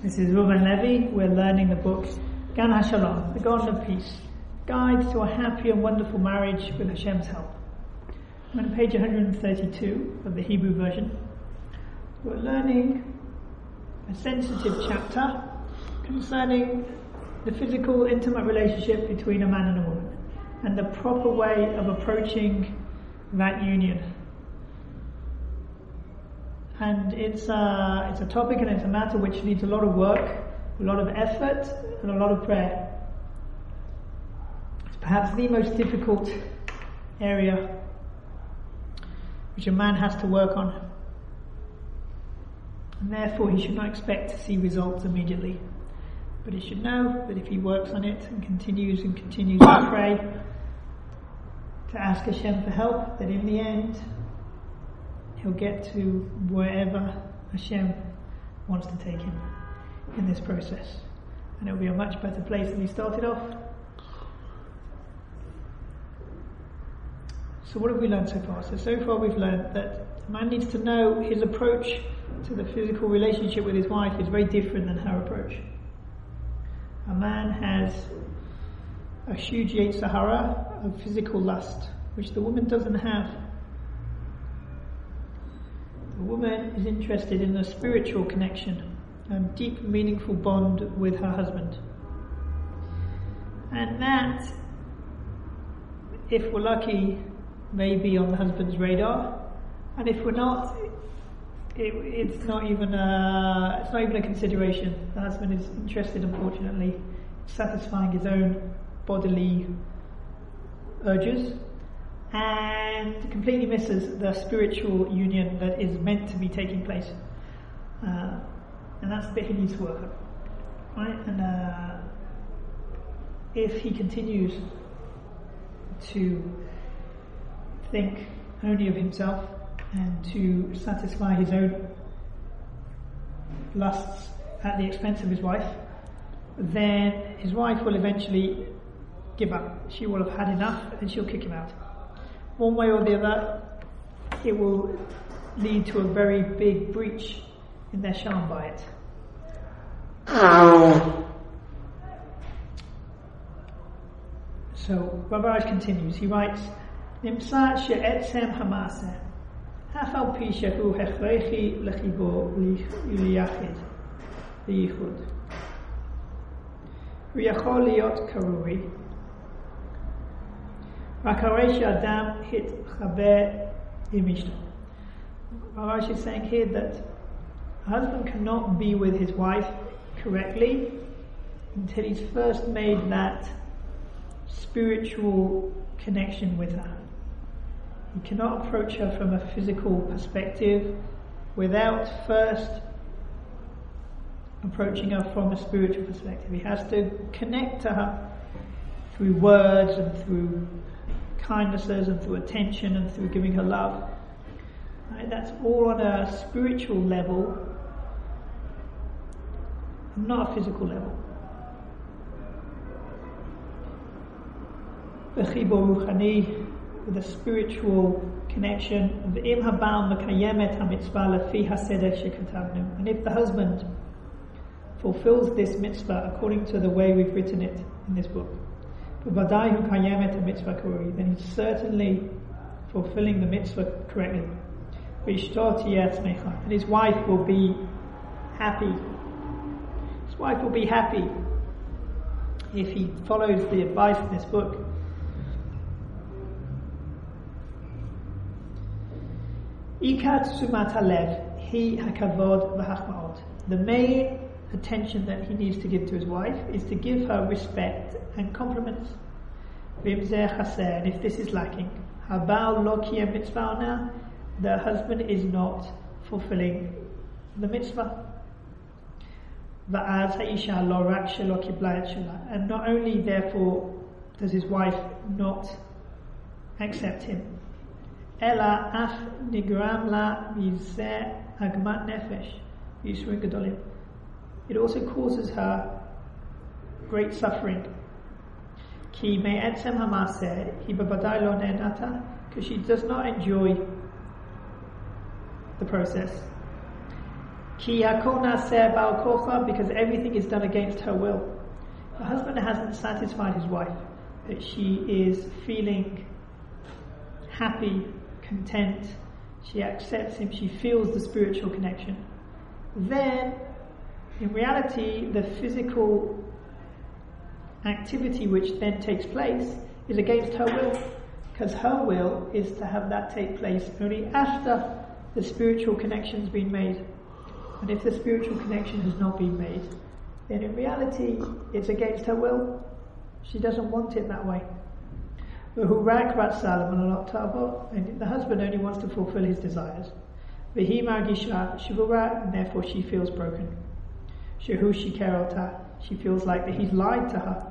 This is Reuven Levi. We're learning the book Gan HaShalom, the Garden of Peace, Guide to a Happy and Wonderful Marriage with Hashem's Help. I'm on page 132 of the Hebrew version. We're learning a sensitive chapter concerning the physical, intimate relationship between a man and a woman, and the proper way of approaching that union. And it's a topic and it's a matter which needs a lot of work, a lot of effort, and a lot of prayer. It's perhaps the most difficult area which a man has to work on. And therefore he should not expect to see results immediately. But he should know that if he works on it and continues to pray, to ask Hashem for help, that in the end he'll get to wherever Hashem wants to take him in this process. And it'll be a much better place than he started off. So what have we learned so far? So far we've learned that a man needs to know his approach to the physical relationship with his wife is very different than her approach. A man has a huge Yetzer Hara of physical lust, which the woman doesn't have. The woman is interested in a spiritual connection, a deep, meaningful bond with her husband. And that, if we're lucky, may be on the husband's radar. And if we're not, it's not even a consideration. The husband is interested, unfortunately, in satisfying his own bodily urges, and completely misses the spiritual union that is meant to be taking place. And that's the bit he needs to work on. Right? And if he continues to think only of himself and to satisfy his own lusts at the expense of his wife, then his wife will eventually give up. She will have had enough and she'll kick him out. One way or the other, it will lead to a very big breach in their Shalom Bayit. So Rav continues. He writes, "Nimsa she'etzem hamaseh, haf al pi shehu hechrechi lechibo liyachid, liyichud. Hu yachol liot karui. Rak harei she'adam hitchaber im ishto." Rav is saying here that a husband cannot be with his wife correctly until he's first made that spiritual connection with her. He cannot approach her from a physical perspective without first approaching her from a spiritual perspective. He has to connect to her through words and through kindnesses and through attention and through giving her love. Right? That's all on a spiritual level, not a physical level. V'chibor ruchani, with a spiritual connection. V'im habal mekayemet hamitzvah lefi haseder shekatavnu. And if the husband fulfills this mitzvah according to the way we've written it in this book, v'vadai hu kayemet hamitzvah korui, then he's certainly fulfilling the mitzvah correctly. V'ishto tiyeh tzmecha, and his wife will be happy. His wife will be happy if he follows the advice in this book. Ikat sumat halev hi hakavod v'hachmaot. The main attention that he needs to give to his wife is to give her respect and compliments. V'im zeh chaser, and if this is lacking, habal lo kiyem mitzvah now, the husband is not fulfilling the mitzvah. Va'az ha'isha lo rak shelo kibla et shela, and not only therefore does his wife not accept him, ela af nigram la mizeh agmat nefesh yisrin gedolim, it also causes her great suffering. Ki me'etzem hamaseh hi bevadai lo ne'nata, because she does not enjoy the process. Ki hakol na'aseh ba'al kocha, because everything is done against her will. The husband hasn't satisfied his wife, that she is feeling happy, content, she accepts him, she feels the spiritual connection. Then, in reality, the physical activity which then takes place is against her will, because her will is to have that take place only after the spiritual connection's been made. And if the spiritual connection has not been made, then in reality it's against her will. She doesn't want it that way. And the husband only wants to fulfill his desires. And therefore she feels broken. She feels like that he's lied to her.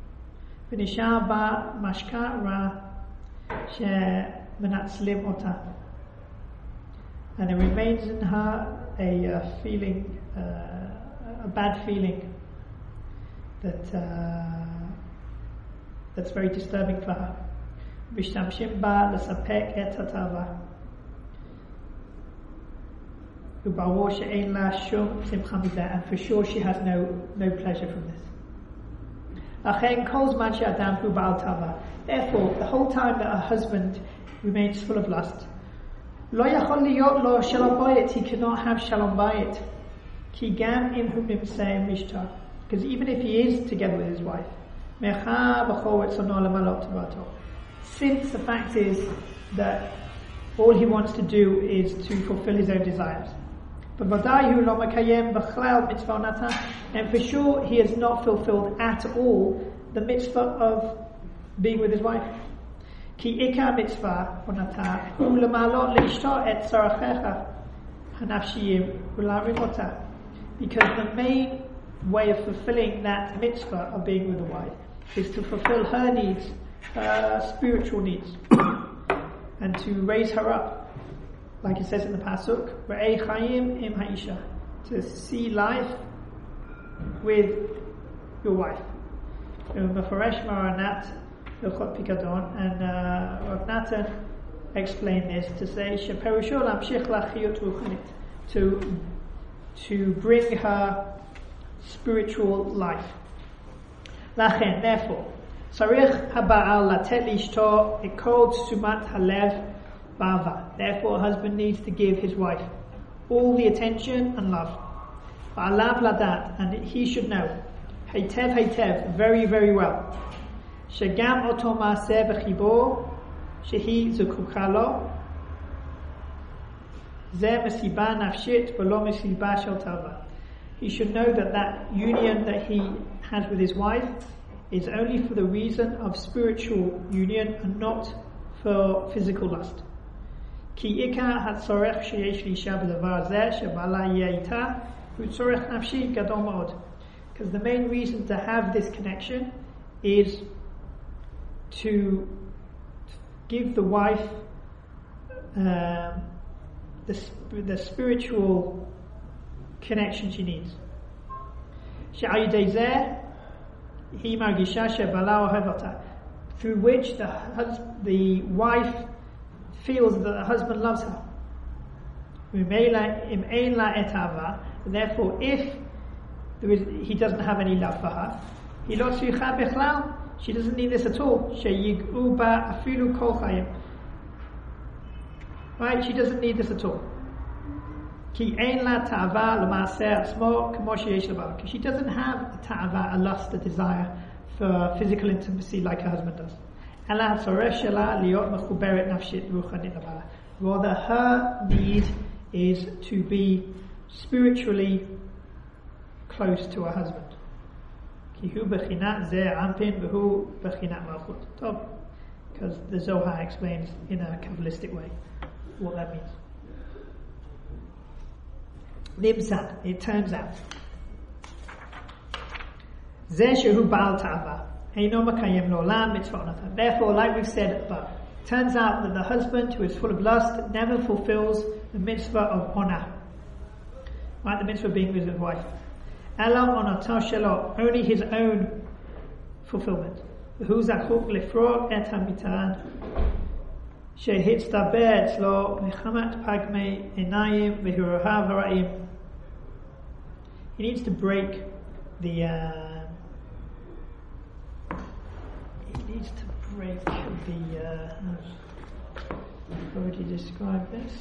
And it remains in her a feeling, a bad feeling that's very disturbing for her. And for sure she has no pleasure from this. Therefore, the whole time that her husband remains full of lust, he cannot have shalom bayit. Because even if he is together with his wife, since the fact is that all he wants to do is to fulfill his own desires. And for sure he has not fulfilled at all the mitzvah of being with his wife. Because the main way of fulfilling that mitzvah of being with the wife is to fulfill her needs, her spiritual needs, and to raise her up, like it says in the pasuk, Re'ei chayim im ha'isha, to see life with your wife. Meforesh Maranat Hilchot Pikadon, and Rav Natan explained this to say sheperusho lamshich lachiyut ruchanit, to bring her spiritual life. Lachen, therefore, sarich haba'al latet lishto ekod sumat halev ba'ava. Therefore, a husband needs to give his wife all the attention and love. Ba'alav ladat, and he should know, heitev heitev, very very well, shegam oto ma'aseh b'chibor shehi zukuka lo, zeh mesiba nafshit v'lo mesiba shel tava. He should know that union that he has with his wife is only for the reason of spiritual union and not for physical lust. Ki ikar hatzorech sheyesh l'isha b'davar zeh shebala yeh ita hu tzorech nafshi gadol ma'od. Because the main reason to have this connection is to give the wife the spiritual connection she needs. Through which the wife feels that the husband loves her. Therefore, if he doesn't have any love for her, she doesn't need this at all. Right? She doesn't need this at all. Because she doesn't have a ta'ava, a lust, a desire for physical intimacy like her husband does. Rather, her need is to be spiritually close to her husband. Because the Zohar explains in a Kabbalistic way what that means. Nimsan, it turns out, therefore, like we've said above, turns out that the husband who is full of lust never fulfills the mitzvah of honor. Right, the mitzvah of being with his wife. Only his own fulfillment. he needs to break the how would you describe this?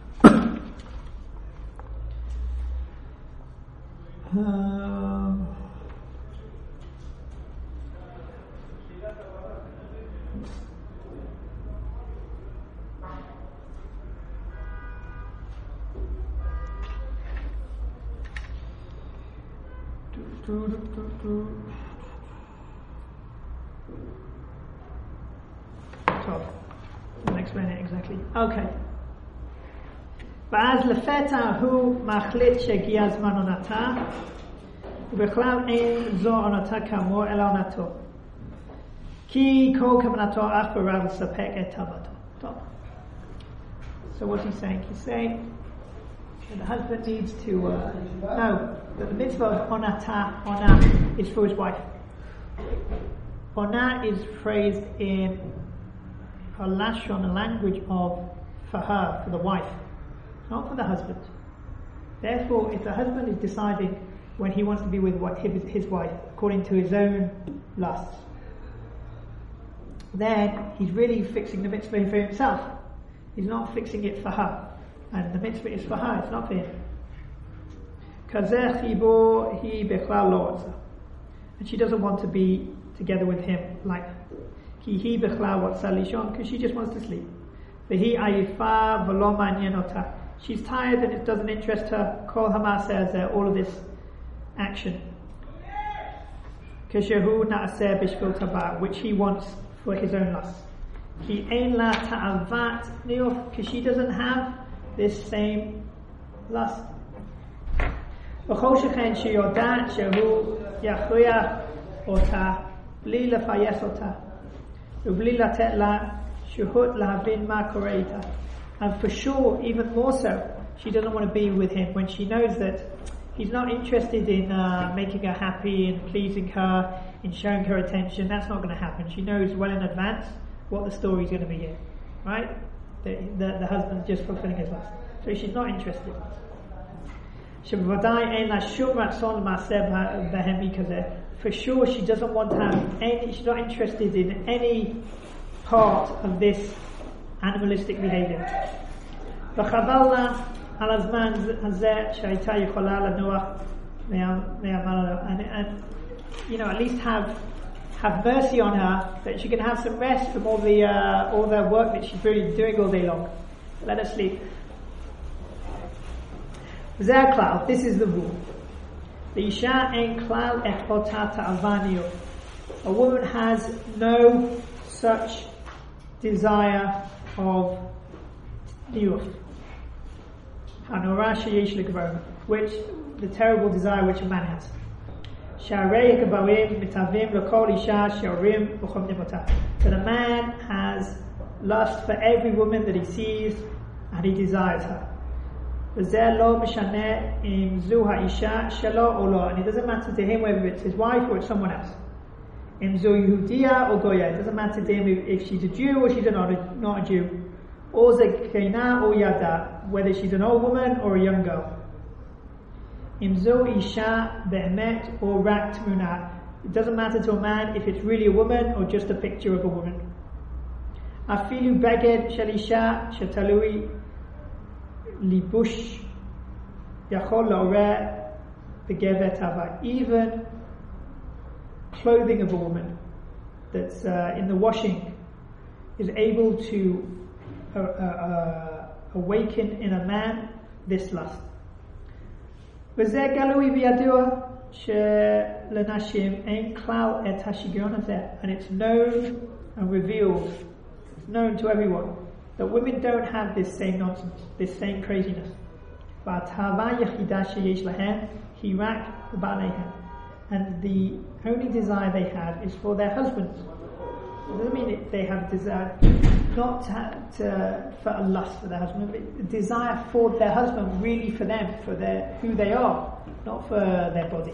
I'll explain it exactly. Okay. ואז לפתע הוא מחליט שהגיע זמן עונתה, ובכלל אין זו עונתה כאמור אלא עונתו. כי כל כוונתו אך ורק לספק את תאוותו. טוב. So what's he saying? He's saying that the husband needs to know that the mitzvah of onata, ona, is for his wife. Ona is phrased in a lashon, a language of for her, for the wife, not for the husband. Therefore, if the husband is deciding when he wants to be with his wife according to his own lusts, then he's really fixing the mitzvah for himself. He's not fixing it for her. And the mitzvah is for her, it's not for him. And she doesn't want to be together with him like because she just wants to sleep. She's tired and it doesn't interest her. Kol hama'aseh, all of this action. Which he wants for his own lust. Because she doesn't have this same lust. And for sure, even more so, she doesn't want to be with him when she knows that he's not interested in making her happy and pleasing her, in showing her attention. That's not going to happen. She knows well in advance what the story is going to be here, right? The husband's just fulfilling his lust. So she's not interested. For sure, she doesn't want to have any, she's not interested in any part of this animalistic behavior. And at least have mercy on her, that she can have some rest from all the work that she's really doing all day long. Let her sleep. This is the rule. A woman has no such desire of niyuf, which the terrible desire which a man has. That a man has lust for every woman that he sees and he desires her. And it doesn't matter to him whether it's his wife or it's someone else. It doesn't matter to him if she's a Jew or she's not a Jew. Or zekena or yada, whether she's an old woman or a young girl. Isha be'emet or rak tmuna. It doesn't matter to a man if it's really a woman or just a picture of a woman. Afilu beged shel isha shetalui libush yachol la'oreh begevet hava. Even clothing of a woman that's in the washing is able to awaken in a man this lust. And it's known and revealed, it's known to everyone that women don't have this same nonsense, this same craziness. And the only desire they have is for their husbands. It doesn't mean they have desire not for a lust for their husband, but a desire for their husband, really for them, for who they are, not for their body.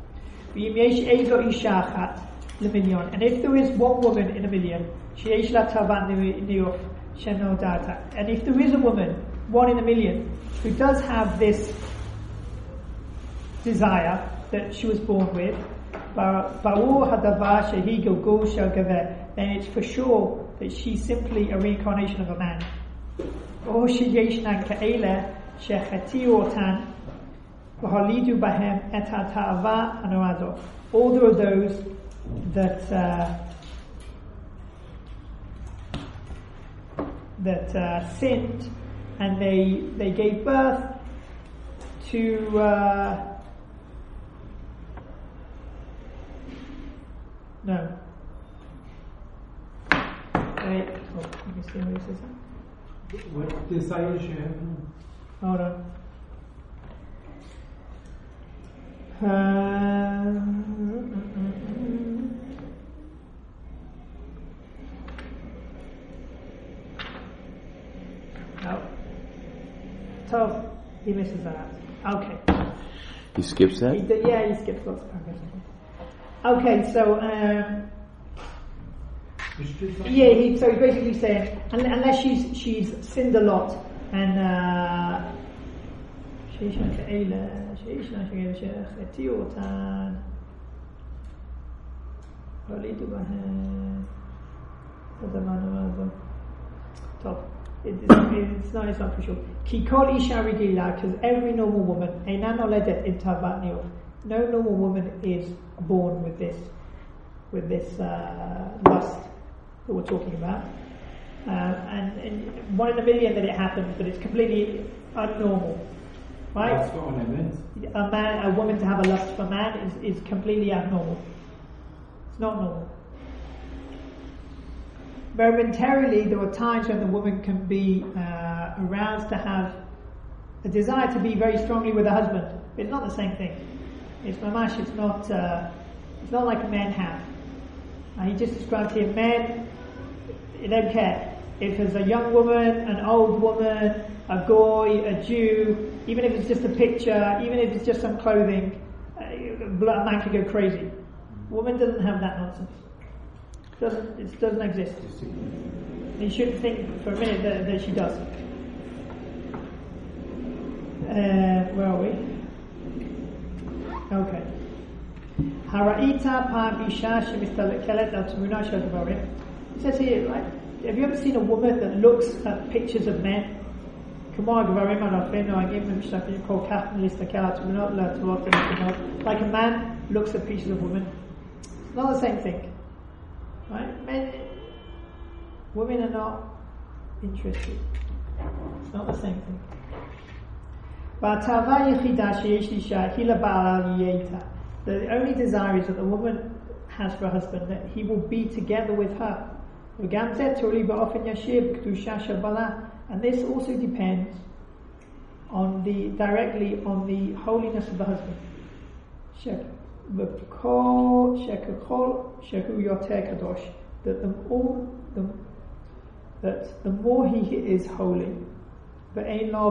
And if there is one woman in a million, and if there is a woman, one in a million, who does have this desire that she was born with, then it's for sure that she's simply a reincarnation of a man. Or there are those that sinned and they gave birth to no. Wait, let me see what it says. What desires you have? Hold on. No. So he misses that. Okay. He skips that? He skips lots of paragraphs. Okay, so he's basically saying unless she's sinned a lot and it's not for sure. Because every normal woman, no normal woman is born with this lust that we're talking about, and 1 in a million that it happens, but it's completely abnormal, right? That's what I meant. A woman to have a lust for a man is completely abnormal. It's not normal. Momentarily, there are times when the woman can be aroused to have a desire to be very strongly with a husband. It's not the same thing. It's mamash. It's not like men have. He just described here men. They don't care if it's a young woman, an old woman, a goy, a Jew. Even if it's just a picture, even if it's just some clothing, a man could go crazy. Woman doesn't have that nonsense. It doesn't exist. You shouldn't think for a minute that she does. Where are we? Okay. Hara'ita pam isha shemistalkelet al tmuna shel gvarim. It says here, right? Have you ever seen a woman that looks at pictures of men? Like a man looks at pictures of women. It's not the same thing. Right? Women are not interested. It's not the same thing. The only desire is that the woman has for a husband that he will be together with her. And this also depends directly on the holiness of the husband. That the more he is holy, the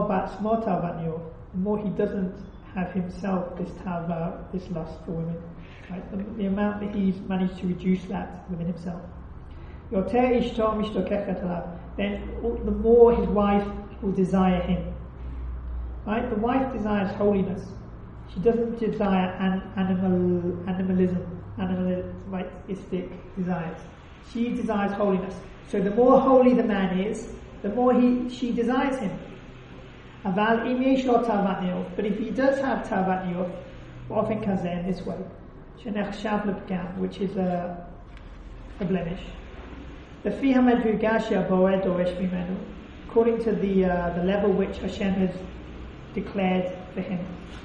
more he doesn't have himself this lust for women, right? The amount that he's managed to reduce that within himself. Then the more his wife will desire him. Right? The wife desires holiness. She doesn't desire animalistic desires. She desires holiness. So the more holy the man is, the more she desires him. But if he does have tavat niyot, often kazen this way, which is a blemish. According to the level which Hashem has declared for him.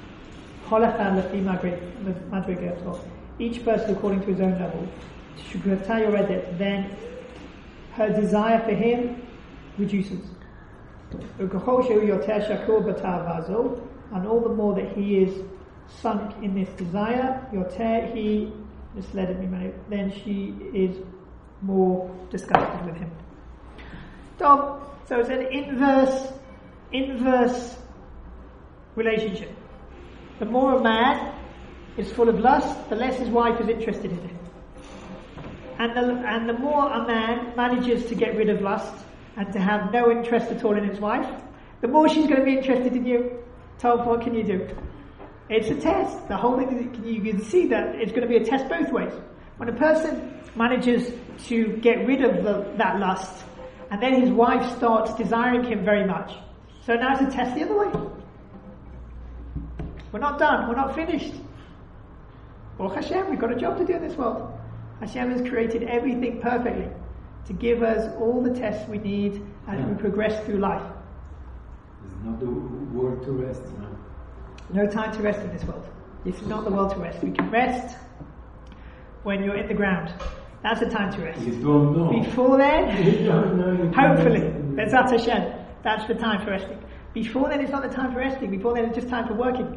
Each person according to his own level. Then her desire for him reduces. And all the more that he is sunk in this desire, then she is more disgusted with him. So it's an inverse relationship. The more a man is full of lust, the less his wife is interested in him. And the more a man manages to get rid of lust and to have no interest at all in his wife, the more she's going to be interested in you. Tov, what can you do? It's a test. The whole thing, you can see that it's going to be a test both ways. When a person manages to get rid of that lust, and then his wife starts desiring him very much, so now it's a test the other way. We're not done. We're not finished. Baruch Hashem, we've got a job to do in this world. Hashem has created everything perfectly to give us all the tests we need as we progress through life. It's not the world to rest. No time to rest in this world. This is not the world to rest. We can rest when you're in the ground. That's the time to rest. You don't know. Before then, You don't know. hopefully, Be'ezrat Hashem, that's the time for resting. Before then, it's not the time for resting. Before then, it's just time for working.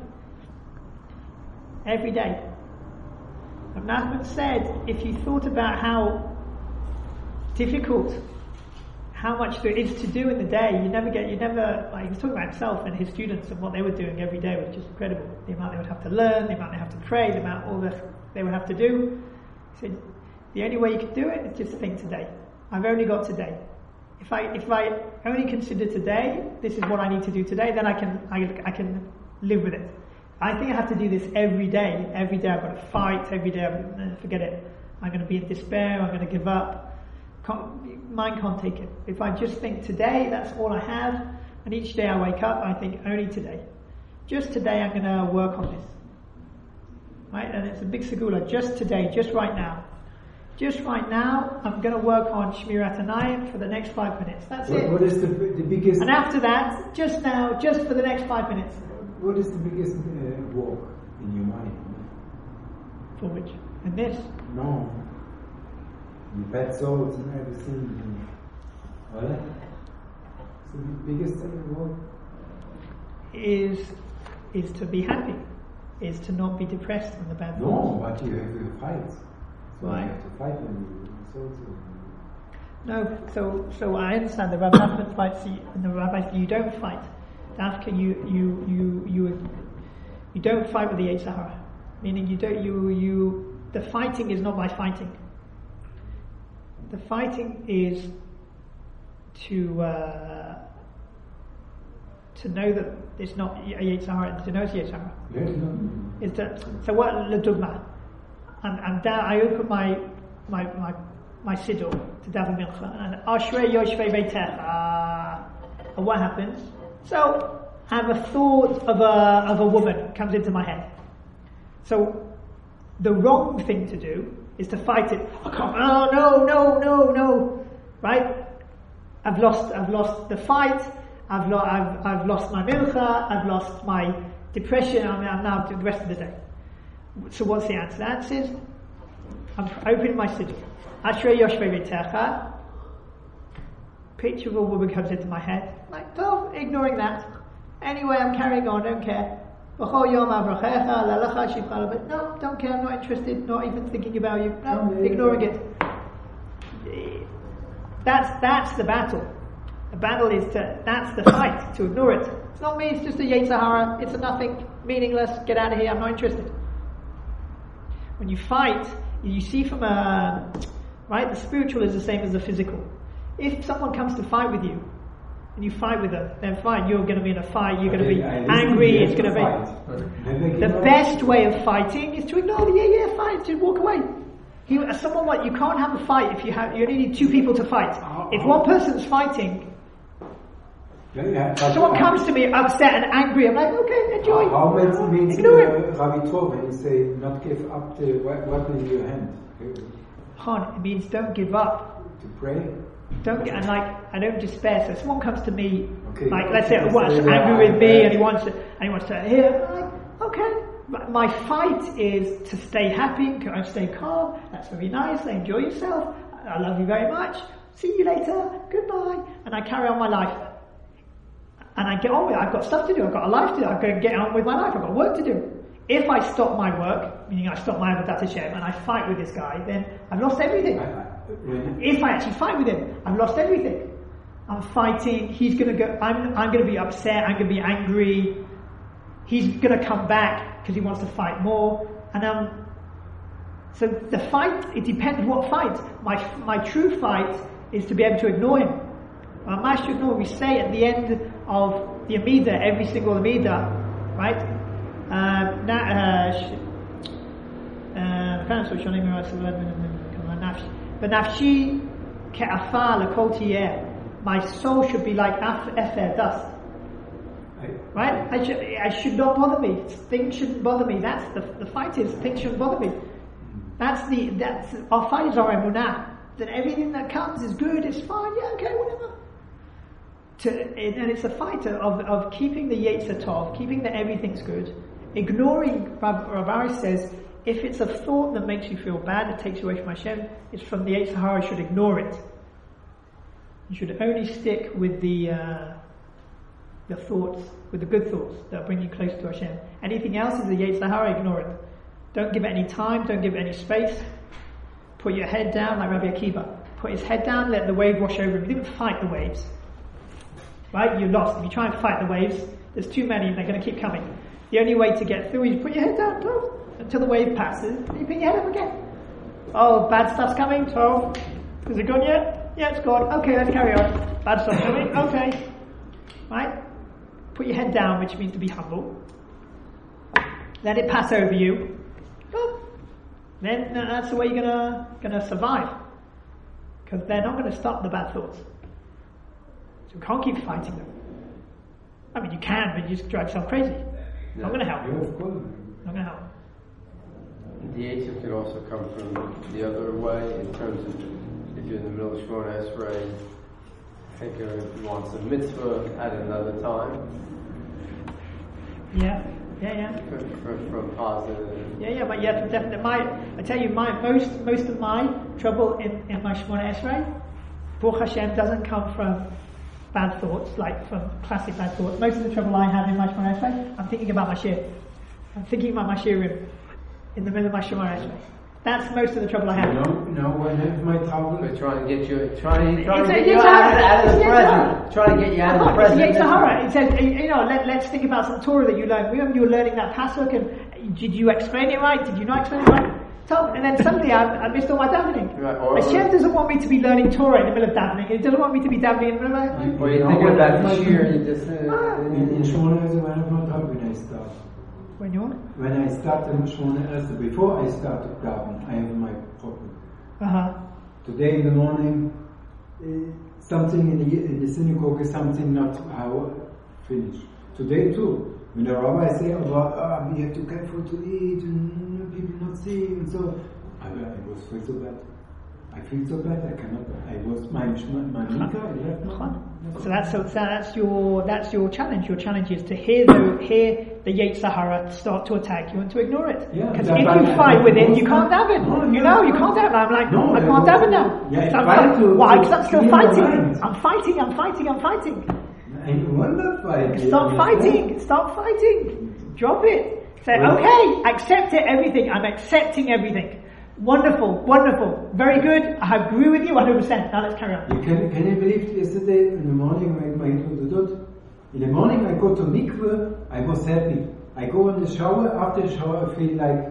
Every day. Rav Nachman said, if you thought about how difficult, how much there is to do in the day, you never, like he was talking about himself and his students and what they were doing every day was just incredible. The amount they would have to learn, the amount they have to pray, the amount all that they would have to do. He said, the only way you can do it is just think today. I've only got today. If I only consider today, this is what I need to do today, then I can live with it. I think I have to do this every day. Every day I've got to fight. Every day forget it. I'm going to be in despair. I'm going to give up. Mind can't take it. If I just think today, that's all I have. And each day I wake up, I think only today. Just today I'm going to work on this. Right? And it's a big segula. Just today, just right now. Just right now, I'm going to work on Shmirat Hanayim for the next 5 minutes. That's it. What is the biggest... And after that, just now, just for the next 5 minutes. What is the biggest walk in your mind? For which? And this? No. You pet souls and everything. What? So the biggest walk? Is to be happy. Is to not be depressed from the bad thoughts. No, but you have to fight. So Right. you have to fight when you No, so I understand the Rav Nachman fights and the rabbis. You don't fight. After you don't fight with the Yetzer Hara. Meaning the fighting is not by fighting. The fighting is to know that it's not a Yetzer Hara, to know it's Yetzer Hara. Yes, no. So what L'dugma? I'm down. I open my siddur to daven mincha, and Ashrei Yoshvei Beitecha. And what happens? So I have a thought of a woman comes into my head. So the wrong thing to do is to fight it. Oh no! Right? I've lost the fight. I've lost my mincha. I've lost my depression. I'm now doing the rest of the day. So what's the answer? The answer is I'm opening my siddur. Ashrei Yoshvei Beitecha. Picture of a woman comes into my head. Like, oh, ignoring that. Anyway, I'm carrying on, don't care. But no, don't care, I'm not interested, not even thinking about you. No, ignoring it. That's the battle. The battle is that's the fight, to ignore it. It's not me, it's just a Yetzer Hara, it's a nothing, meaningless, get out of here, I'm not interested. When you fight, you see from right, the spiritual is the same as the physical. If someone comes to fight with you, and you fight with them, then fine, you're going to be in a fight, you're going to be angry, it's going to be... The best way of fighting is to ignore the fight, just walk away. You can't have a fight if you only need two people to fight. If one person's fighting, someone comes to me upset and angry, I'm like, okay, enjoy. How it means ignore it. Rabbi Tov, when you say not give up the weapon in your hand? It means don't give up. To pray? I don't despair. So someone comes to me, okay, like let's say angry with me, and he wants to hear. I'm like, okay. But my fight is to stay happy, stay calm. That's very nice. Enjoy yourself. I love you very much. See you later. Goodbye. And I carry on my life. And I get on with it. I've got stuff to do. I've got a life to do. I've got to get on with my life. I've got work to do. If I stop my work, meaning I stop my Avodat Hashem, and I fight with this guy, then I've lost everything. If I actually fight with him, I've lost everything. I'm fighting. He's going to go. I'm going to be upset. I'm going to be angry. He's going to come back because he wants to fight more. And so the fight. It depends what fight. My true fight is to be able to ignore him. We say at the end of the Amidah, every single Amidah, right? My soul should be like efer, dust. Right? I should not bother me. Things shouldn't bother me. That's the fight is things shouldn't bother me. That's our fight is our emunah. That everything that comes is good, it's fine, yeah, okay, whatever. And it's a fight of keeping the Yetzer Tov, keeping that everything's good, ignoring. Rav Ari says, if it's a thought that makes you feel bad, that takes you away from Hashem, it's from the Yetzer Hara, you should ignore it. You should only stick with the thoughts, with the good thoughts that bring you close to Hashem. Anything else is the Yetzer Hara, ignore it. Don't give it any time, don't give it any space. Put your head down like Rabbi Akiva. Put his head down, let the wave wash over him. You didn't fight the waves. Right? You're lost. If you try and fight the waves, there's too many and they're going to keep coming. The only way to get through is put your head down, until the wave passes, and you put your head up again. Oh, bad stuff's coming, so is it gone yet? Yeah, it's gone. Okay, let's carry on. Bad stuff's coming, okay. Right? Put your head down, which means to be humble. Let it pass over you. Go. Then that's the way you're gonna survive. Because they're not going to stop the bad thoughts. So you can't keep fighting them. I mean, you can, but you just drive yourself crazy. No. Not going to help. Not going to help. The Yetzer could also come from the other way in terms of if you're in the middle of Shemona Esrei, think you want some mitzvah at another time. Yeah. From positive. Yeah, but yeah, definitely. I tell you, most of my trouble in my Shemona Esrei, Baruch Hashem, doesn't come from bad thoughts, like from classic bad thoughts. Most of the trouble I have in my Shemona Esrei, I'm thinking about my shir. I'm thinking about my shirim in the middle of my Shemona Esrei. That's most of the trouble I have. No, when I have my trouble, we're trying to get you out of the present. Trying to get you out of the present. It's Sahara. It says, let's think about some Torah that you learned. Remember you were learning that pasuk, and did you explain it right? Did you not explain it right? And then suddenly I missed all my davening. Right, Hashem doesn't want me to be learning Torah in the middle of davening. He doesn't want me to be davening in the middle of Or you're thinking about the shir, you just... In Shemona Esrei, I have no trouble when I start. When I start in Shemona Esrei, before I start to daven, I have my problem. Today in the morning, something in the synagogue is something not how finished. Today too, when the rabbi say about we have to get food to eat and people not see, and so I was feel so bad. I feel so bad. I cannot. I was my mitzvah. I left my. So that's your challenge. Your challenge is to hear the Yetzer Hara start to attack you and to ignore it. Because if you fight with it, you can't daven. You can't daven. I'm like, I can't daven now. Yeah, so why? Because I'm still fighting. I'm fighting. I want to fight. Stop fighting. Drop it. Say, okay, accept it. Everything. I'm accepting everything. Wonderful, very good. I agree with you 100%. Now let's carry on. Can you believe yesterday in the morning in the morning I go to mikveh, I was happy. I go in the shower, after the shower I feel like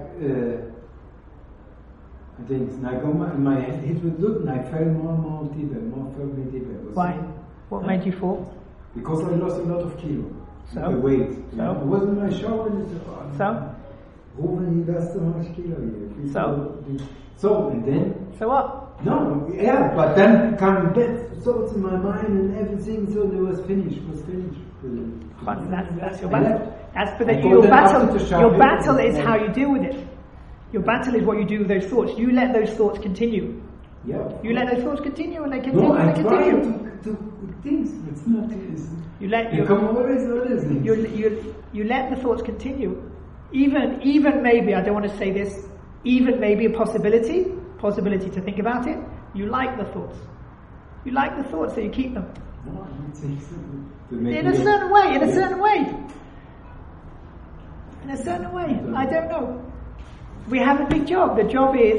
I think I go my head was good and I fell more deeper. Why? What made you fall? Because I lost a lot of kilo. So? The weight. So? It wasn't my shower. So? Ruben, he lost so much kilo here. So, and then? So what? No, yeah, but then coming back, thoughts in my mind and everything, so it was finished. But that's your battle. Your battle is how you deal with it. Your battle is what you do with those thoughts. You let those thoughts continue. Yeah. You let those thoughts continue and they continue and they continue. To things, it's not easy. You let the thoughts continue. Even maybe, I don't want to say this, even maybe a possibility to think about it, you like the thoughts. You like the thoughts, so you keep them. In a certain way. I don't know. We have a big job. The job is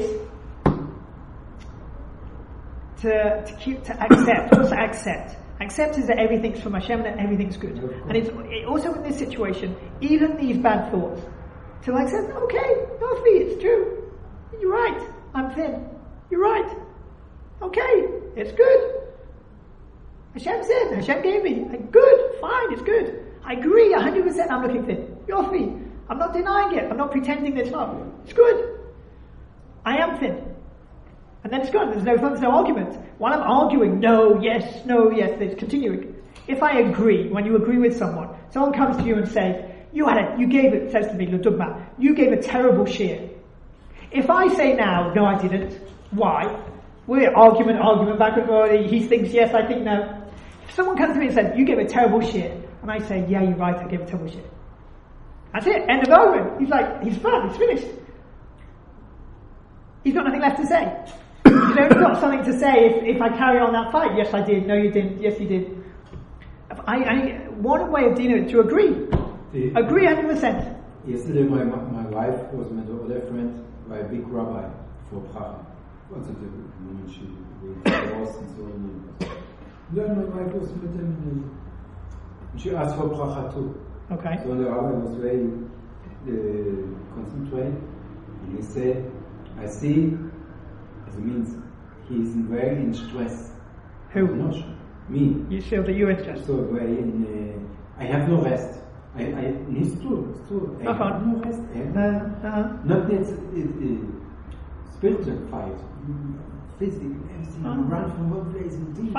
to accept. Accept is that everything's from Hashem and everything's good. And it's also in this situation, even these bad thoughts, to accept, okay, Nofi, it's true. You're right, I'm thin. You're right. Okay, it's good. Hashem said, Hashem gave me. Good, fine, it's good. I agree, 100% I'm looking thin. Yofi, I'm not denying it. I'm not pretending that it's not. It's good. I am thin. And then it's gone. There's no argument. While I'm arguing, no, yes, it's continuing. If I agree, when you agree with someone comes to you and says, says to me, Ludugma, you gave a terrible share. If I say now, no, I didn't. Why? We're argument back and forth. He thinks yes, I think no. If someone comes to me and says, you gave a terrible share, and I say, yeah, you're right, I gave a terrible share. That's it, end of argument. He's like, he's done, he's finished. He's got nothing left to say. He's only got something to say if I carry on that fight. Yes, I did. No, you didn't. Yes, you did. One way of dealing with it, to agree. Agree 100%. Yesterday my wife was with another friend by a big rabbi for Praha. What's it? When she was and so on. Then my wife was with him and she asked for Praha too. Okay. So the rabbi was very concentrated and he said, I see, it means he is very in stress. Who? Me. You feel that you're in stress? So very in, I have no rest. It's true. I have no rest. Not that spiritual fight. Physical, everything. Run from one place and deep.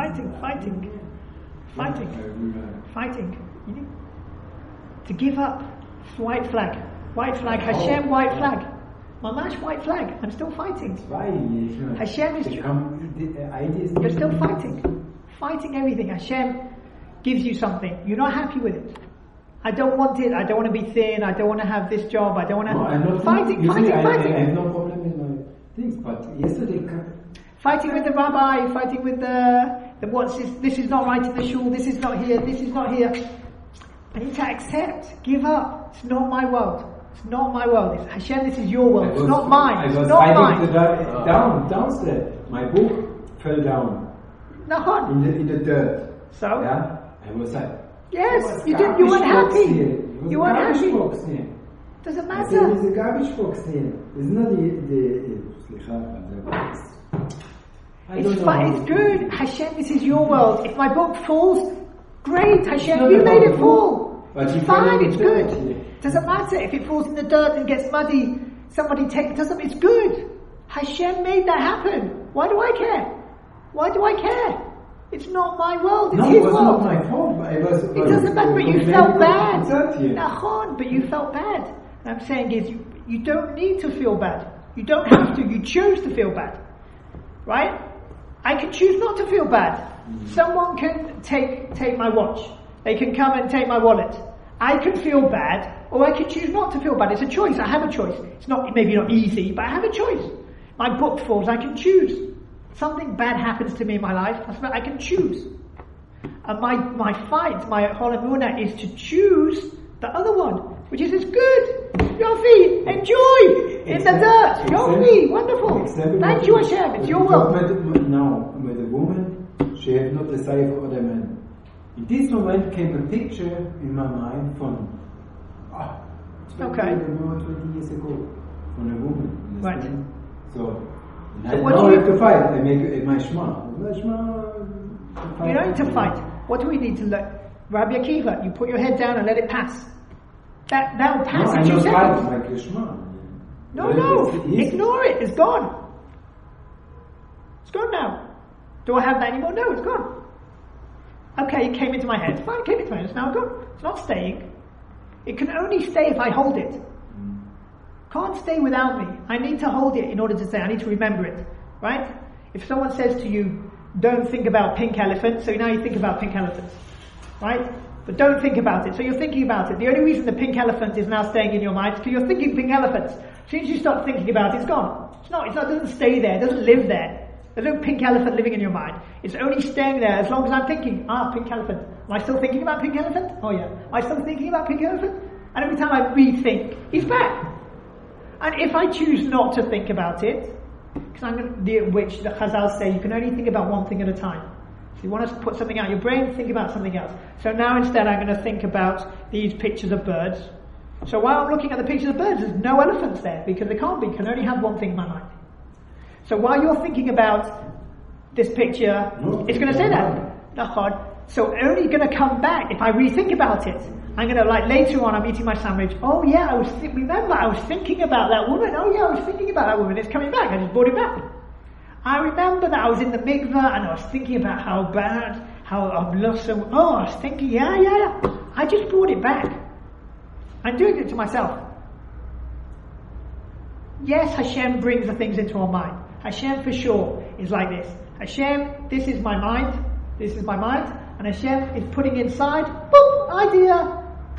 Fighting. You need to give up. White flag. Hashem, white flag. Mamash, white flag. I'm still fighting. Hashem is you're still fighting. Fighting everything. Hashem gives you something. You're not happy with it. I don't want it. I don't want to be thin. I don't want to have this job. I don't want to... I'm not fighting. I have no problem with my things, but yesterday... Fighting with the rabbi, fighting with the what's this is not right in the shul, this is not here. I need to accept, give up. It's not my world. It's Hashem, this is your world. It's not mine. I was fighting downstairs. My book fell down. No. In the dirt. So? Yeah. I was like... Yes, you weren't happy. You weren't happy. Doesn't matter. There's a garbage box here. It's not It's good. Hashem, this is your world. If my book falls, great. Hashem, you made it fall. It's fine. It's good. Doesn't matter if it falls in the dirt and gets muddy. Somebody it's good. Hashem made that happen. Why do I care? It's not my world, it's his world. No, it was not my fault. It doesn't matter, but you felt bad. Nachon, but you felt bad. And I'm saying is, you don't need to feel bad. You don't have to. You choose to feel bad. Right? I can choose not to feel bad. Someone can take my watch. They can come and take my wallet. I can feel bad, or I can choose not to feel bad. It's a choice. I have a choice. It's maybe not easy, but I have a choice. My book falls, I can choose. Something bad happens to me in my life, I can choose. And my fight, my whole emunah is to choose the other one, which is good. Yofi, enjoy in the dirt. Yofi, wonderful. Thank you, Hashem. It's your world. Now, with a woman, she had not decided for other men. In this moment came a picture in my mind from 20 years ago, from a woman. Right. So I don't have to fight. I make my shema. You don't need to fight. What do we need to let? Rabbi Akiva, you put your head down and let it pass. That will pass in 2 seconds. Like a shema. No. Ignore it. It's gone. It's gone now. Do I have that anymore? No, it's gone. Okay, it came into my head. Fine, it came into my head. It's now gone. It's not staying. It can only stay if I hold it. Can't stay without me. I need to hold it in order to stay. I need to remember it. Right? If someone says to you, don't think about pink elephants, so now you think about pink elephants. Right? But don't think about it. So you're thinking about it. The only reason the pink elephant is now staying in your mind is because you're thinking pink elephants. As soon as you start thinking about it, it's gone. It doesn't stay there. It doesn't live there. There's no pink elephant living in your mind. It's only staying there as long as I'm thinking, pink elephant. Am I still thinking about pink elephant? Oh yeah. Am I still thinking about pink elephant? And every time I rethink, he's back. And if I choose not to think about it, which the Chazal say, you can only think about one thing at a time. So you want to put something out of your brain, think about something else. So now instead I'm going to think about these pictures of birds. So while I'm looking at the pictures of birds, there's no elephants there, because there can't be, you can only have one thing in my mind. So while you're thinking about this picture, it's going to say that. So only going to come back if I rethink about it. I'm going to, like, later on, I'm eating my sandwich. Oh yeah, I was thinking about that woman. Oh yeah, I was thinking about that woman. It's coming back. I just brought it back. I remember that I was in the mikveh and I was thinking about how bad, how I've lost so. Oh, I was thinking, yeah. I just brought it back. I'm doing it to myself. Yes, Hashem brings the things into our mind. Hashem for sure is like this. Hashem, this is my mind. This is my mind. And Hashem is putting inside, boop, idea.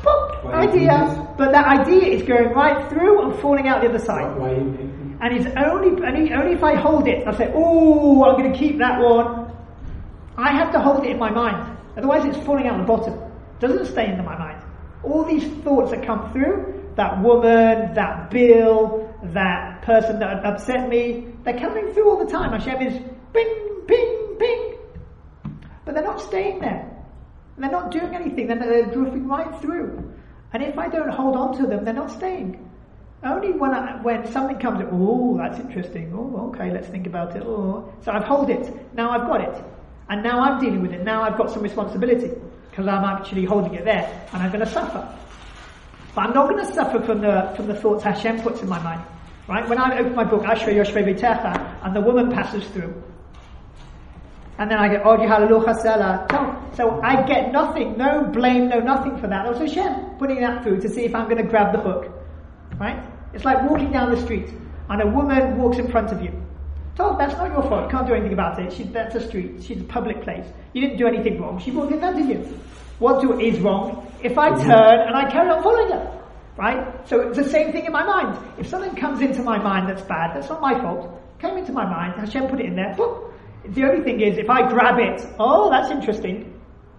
But that idea is going right through and falling out the other side. And it's only if I hold it, I say, oh, I'm going to keep that one. I have to hold it in my mind. Otherwise it's falling out the bottom. It doesn't stay in my mind. All these thoughts that come through, that woman, that bill, that person that upset me, they're coming through all the time. Hashem is bing, bing, bing. But they're not staying there. They're not doing anything. They're drifting right through. And if I don't hold on to them, they're not staying. Only when something comes, oh, that's interesting. Oh, okay, let's think about it. Oh, so I've held it. Now I've got it. And now I'm dealing with it. Now I've got some responsibility. Because I'm actually holding it there. And I'm going to suffer. But I'm not going to suffer from the thoughts Hashem puts in my mind. Right? When I open my book, Ashrei Yoshvei B'Techa, and the woman passes through. And then I go, Odi Halaluch HaSela. So I get nothing, no blame, no nothing for that. That was Hashem putting that through to see if I'm going to grab the hook. Right? It's like walking down the street and a woman walks in front of you. Told, that's not your fault. You can't do anything about it. That's a street. She's a public place. You didn't do anything wrong. She walked in front of you. What is wrong if I turn and I carry on following her? Right? So it's the same thing in my mind. If something comes into my mind that's bad, that's not my fault. Came into my mind, Hashem put it in there. Whoop. The only thing is, if I grab it, oh, that's interesting.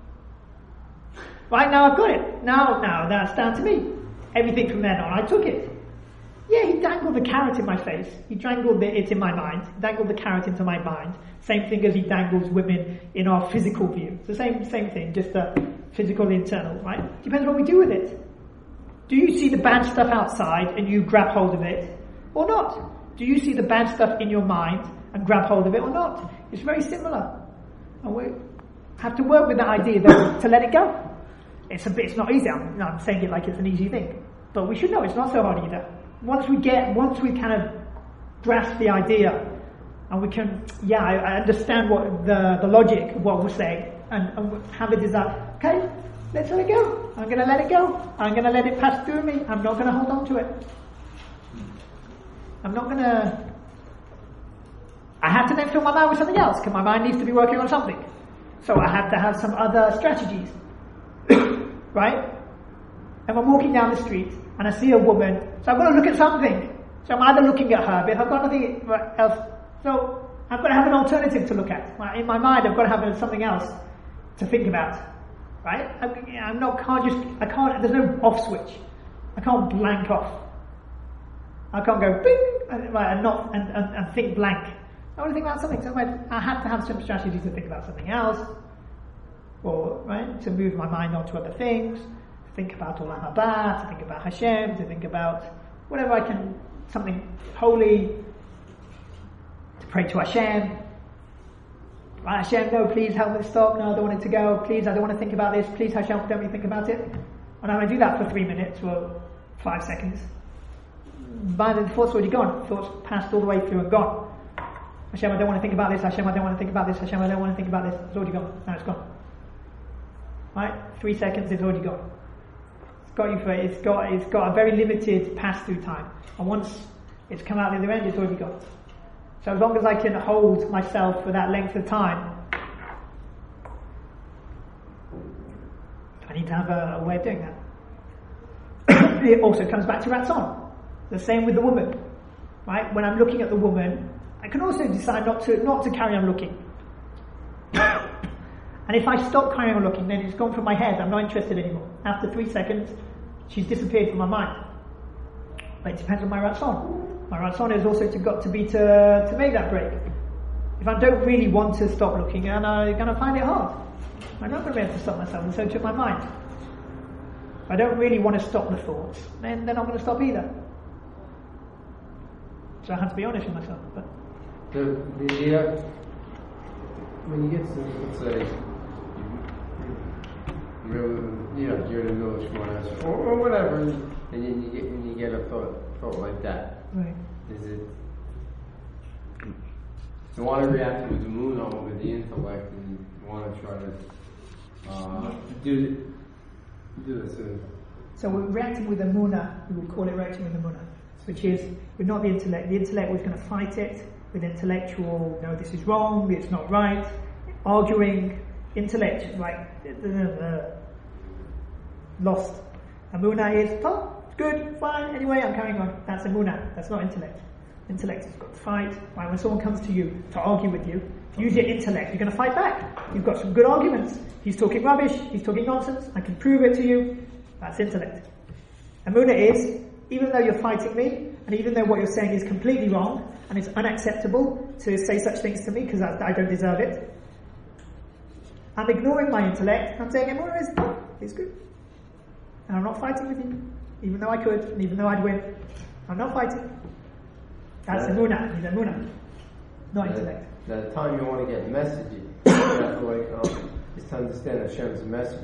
Right, now I've got it. Now that's down to me. Everything from then on, I took it. Yeah, he dangled the carrot in my face. He dangled it in my mind. He dangled the carrot into my mind. Same thing as he dangles women in our physical view. It's the same thing, just the physical and internal, right? Depends what we do with it. Do you see the bad stuff outside and you grab hold of it, or not? Do you see the bad stuff in your mind and grab hold of it or not? It's very similar. And we have to work with that idea to let it go. It's not easy. I'm saying it like it's an easy thing. But we should know it's not so hard either. Once we kind of grasp the idea and we can, I understand what the logic of what we're saying and have a desire, okay, let's let it go. I'm going to let it go. I'm going to let it pass through me. I'm not going to hold on to it. I have to then fill my mind with something else because my mind needs to be working on something. So I have to have some other strategies. Right? And I'm walking down the street and I see a woman, so I've got to look at something. So I'm either looking at her, but if I've got nothing else, so I've got to have an alternative to look at. In my mind, I've got to have something else to think about. Right? There's no off switch. I can't blank off. I can't go bing and think blank. I want to think about something. So I have to have some strategies to think about something else, or to move my mind on to other things, to think about Olam Haba, to think about Hashem, to think about whatever I can, something holy, to pray to Hashem. Right, Hashem, no, please help me stop. No, I don't want it to go. Please, I don't want to think about this. Please, Hashem, don't let me think about it. And I'm going to do that for 3 minutes or 5 seconds. By the thought's already gone. Thoughts passed all the way through and gone. Hashem, I don't want to think about this. Hashem, I don't want to think about this. Hashem, I don't want to think about this. It's already gone. Now it's gone. Right? 3 seconds, it's already gone. It's got a very limited pass-through time. And once it's come out the other end, it's already gone. So as long as I can hold myself for that length of time, I need to have a way of doing that. It also comes back to Ratzon. The same with the woman. Right? When I'm looking at the woman, I can also decide not to carry on looking. And if I stop carrying on looking, then it's gone from my head. I'm not interested anymore. After 3 seconds, she's disappeared from my mind. But it depends on my Ratzon. My Ratzon is also got to be to make that break. If I don't really want to stop looking, and I'm going to find it hard. I'm not going to be able to stop myself, and so to my mind. If I don't really want to stop the thoughts, then they're not going to stop either. So I have to be honest with myself. But when you get to, let's say, you you're in the middle of Shemona Esrei, or whatever, and then you get a thought like that. Right. Is it? You want to react with the moon or with the intellect, and you want to try to do this. So we're reacting with the Muna, we would call it reacting with the Muna, which is, we're not the intellect. The intellect was going to fight it with intellectual, no, this is wrong, it's not right, arguing, intellect, like, lost. Amuna is, good, fine, anyway, I'm carrying on. That's Amuna, that's not intellect. Intellect has got to fight. Right? When someone comes to you to argue with you, if you use your intellect, you're going to fight back. You've got some good arguments. He's talking rubbish, he's talking nonsense, I can prove it to you. That's intellect. Amuna is, even though you're fighting me, and even though what you're saying is completely wrong, and it's unacceptable to say such things to me because I don't deserve it, I'm ignoring my intellect, I'm saying Amuna is good. And I'm not fighting with you, even though I could, and even though I'd win. I'm not fighting. That's Amuna, he's Amuna, not intellect. The time you want to get messages, is to understand Hashem's message.